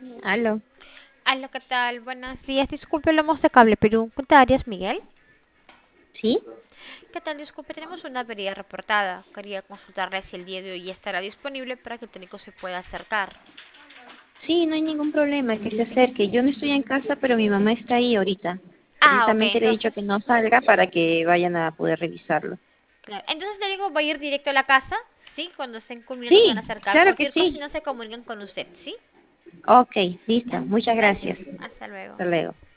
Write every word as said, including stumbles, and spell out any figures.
Aló. Hola, ¿qué tal? Buenos días. Disculpe, hablamos de Cable Perú. ¿Con Arias, Miguel? ¿Sí? ¿Qué tal? Disculpe, tenemos una avería reportada. Quería consultarle si el día de hoy estará disponible para que el técnico se pueda acercar. Sí, no hay ningún problema que se acerque. Yo no estoy en casa, pero mi mamá está ahí ahorita. Ah, ok, Precisamente le he dicho que entonces. no salga para que vayan a poder revisarlo. Claro. Entonces el técnico va a ir directo a la casa, ¿sí? Cuando estén culminando se van a Sí, acercar. claro que Cualquier cosa, sí. si no se comunican con usted, ¿sí? Ok, listo. Ya. Muchas Gracias. gracias. Hasta luego. Hasta luego.